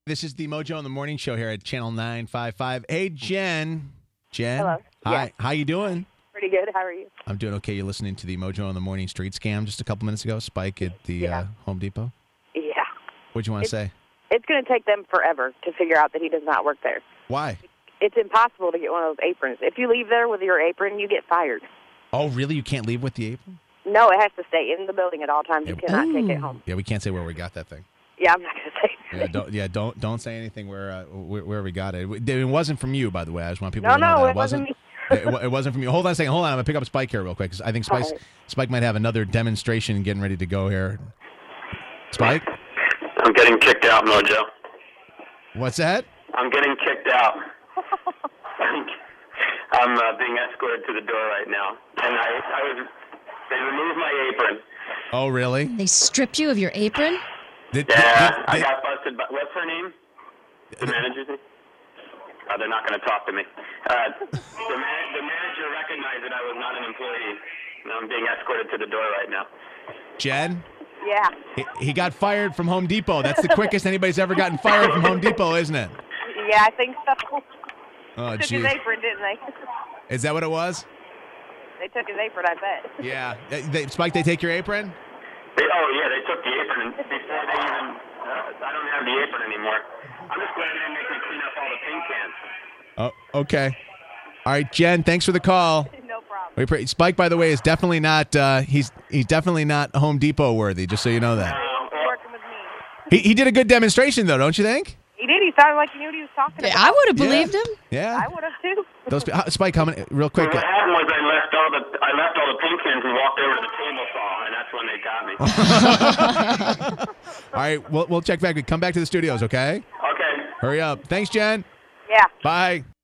This is the Mojo in the Morning Show here at Channel 955. Hey, Jen. Jen. Hello. Hi. Yes. How you doing? Pretty good. How are you? I'm doing okay. You're listening to the Mojo in the Morning street scam just a couple minutes ago. Spike at the Home Depot. Yeah. What'd you want to say? It's going to take them forever to figure out that he does not work there. Why? It's impossible to get one of those aprons. If you leave there with your apron, you get fired. Oh, really? You can't leave with the apron? No, it has to stay in the building at all times. You cannot take it home. Yeah, we can't say where we got that thing. Yeah, I'm not going to say. Don't say anything where we got it. It wasn't from you, by the way. I just want people No, to know that it wasn't me. it wasn't from you. Hold on a second. Hold on. I'm gonna pick up Spike here real quick because I think Spike might have another demonstration getting ready to go here. Spike, I'm getting kicked out, Mojo. what's that? I'm getting kicked out. I'm being escorted to the door right now, and they removed my apron. Oh, really? They stripped you of your apron? I got busted. What's her name? The manager's name? They're not going to talk to me. The manager recognized that I was not an employee, and I'm being escorted to the door right now. Jen? Yeah. He got fired from Home Depot. That's the quickest anybody's ever gotten fired from Home Depot, isn't it? Yeah, I think so. Oh, Took his geez. apron, didn't they? Is that what it was? They took his apron, I bet. Yeah. Spike, they take your apron? They took the apron before they even. I don't have the apron anymore. I'm just glad they didn't make me clean up all the paint cans. Oh, okay. All right, Jen, thanks for the call. No problem. Spike, by the way, is definitely not. He's definitely not Home Depot worthy. Just so you know that. He's working with me. He did a good demonstration, though, don't you think? He did. He sounded like he knew what he was talking about. I would have believed him. Yeah. I would have, too. Spike, how many? Real quick. What happened was I left all the paint cans and walked over to the table saw, and that's when they got me. All right, we'll check back. Come back to the studios, okay? Okay. Hurry up. Thanks, Jen. Yeah. Bye.